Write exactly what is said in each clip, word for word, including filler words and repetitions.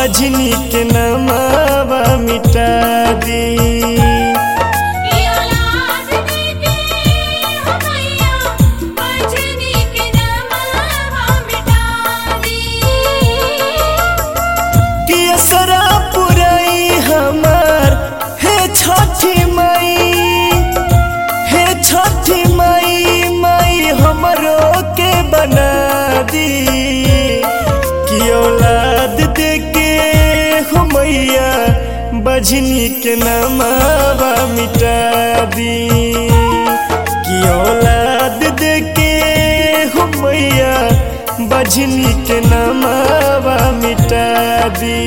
बजनी के नमावा मिटा दी। बना दी कि औलाद देके हो मैया बजनी के नमावा मिटा दी। कि औलाद देके हो मैया बजनी के नमावा मिटा दी।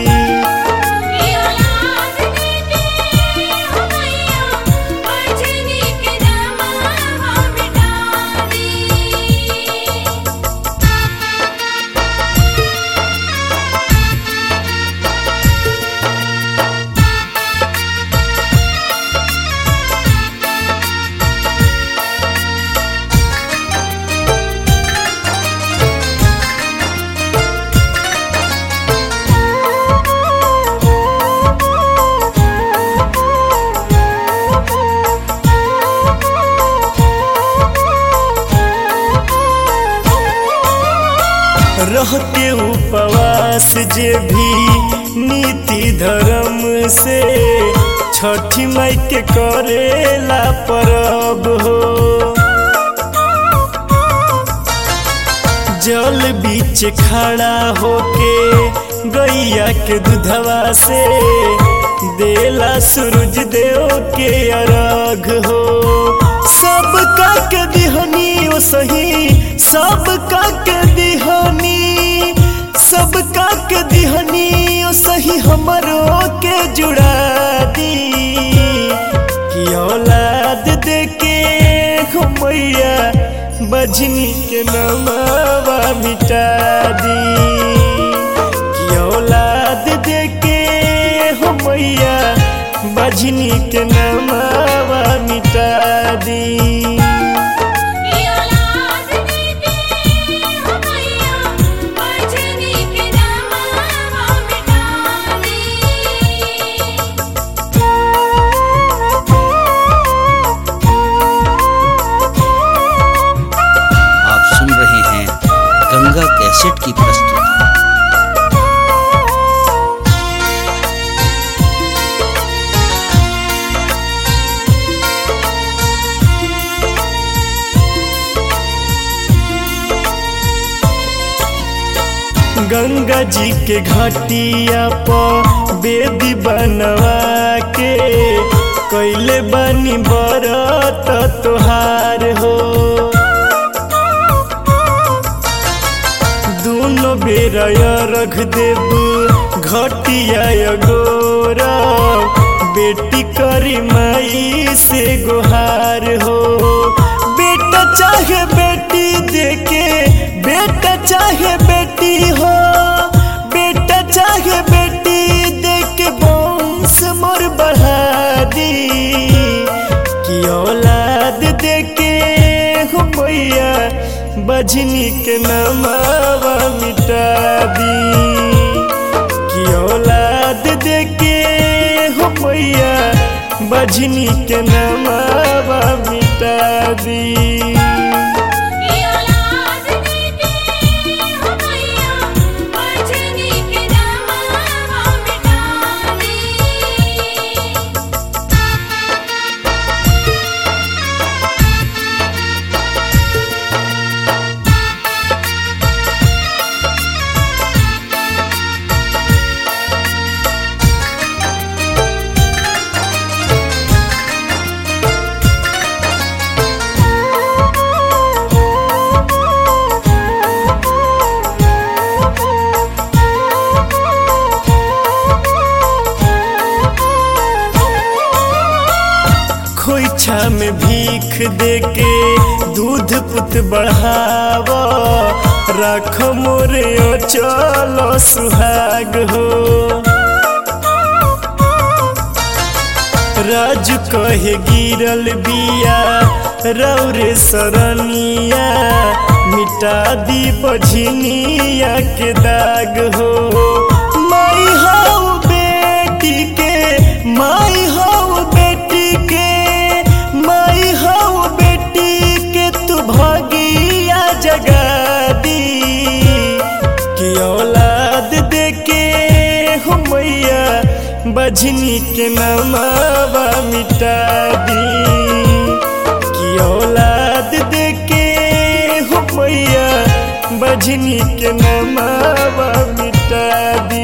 रह के उपवास जे भी नीति धर्म से छठी माई के करेला परब हो। जल बीच खड़ा होके गैया के दूधवा से देला सूरज देव के अर्घ हो। सब का के दिहनी ओ सही सब का के दिहनी सब का के दिहनी ओ सही हमरो के जुड़ा दी। कि औलाद देके हो मैया बजनी के नमावा मिटा दी। कि औलाद देके हो मैया बजनी के नमावा मिटा दी। गंगा कैसेट की प्रस्तुति। गंगा जी के घाटिया पर बेदी बनवा के कैले बनी बरत तोहार हो। दोनों बेरा रख देव घटिया गोरा बेटी करी माई से गुहार हो। बेटा चाहे बेटी देके बेटा चाहे बेटी हो। बेटा चाहे बेटी देके वंश मोर बढ़ा दी। कि औलाद देके हो मैया बजनी के नमावा मिटा दी। कि औलाद देके हो मैया बजनी के नमावा मिटा दी। खोइछा में भीख देके दूध पुत बढ़ावा। राख मोरे चलो सुहाग हो। राज कहे गिरल बिया रौरे सरनिया। मिटा दी बझनिया के दाग हो। माई बजनी के नमावा मिटा दी कि औलाद देके हो मैया बजनी के नमावा मिटा दी।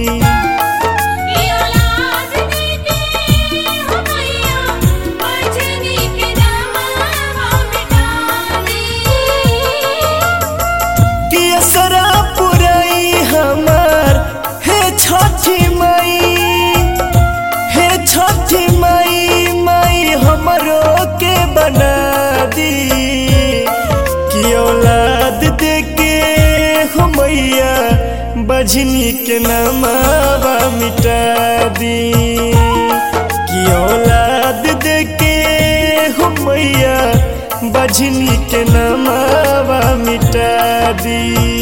छठी माई हे छठी माई माई हमरो के बना दी कि औलाद देके हो मैया बजनी के नमावा मिटा दी कि औलाद देके हो मैया बजनी के नमावा मिटा दी।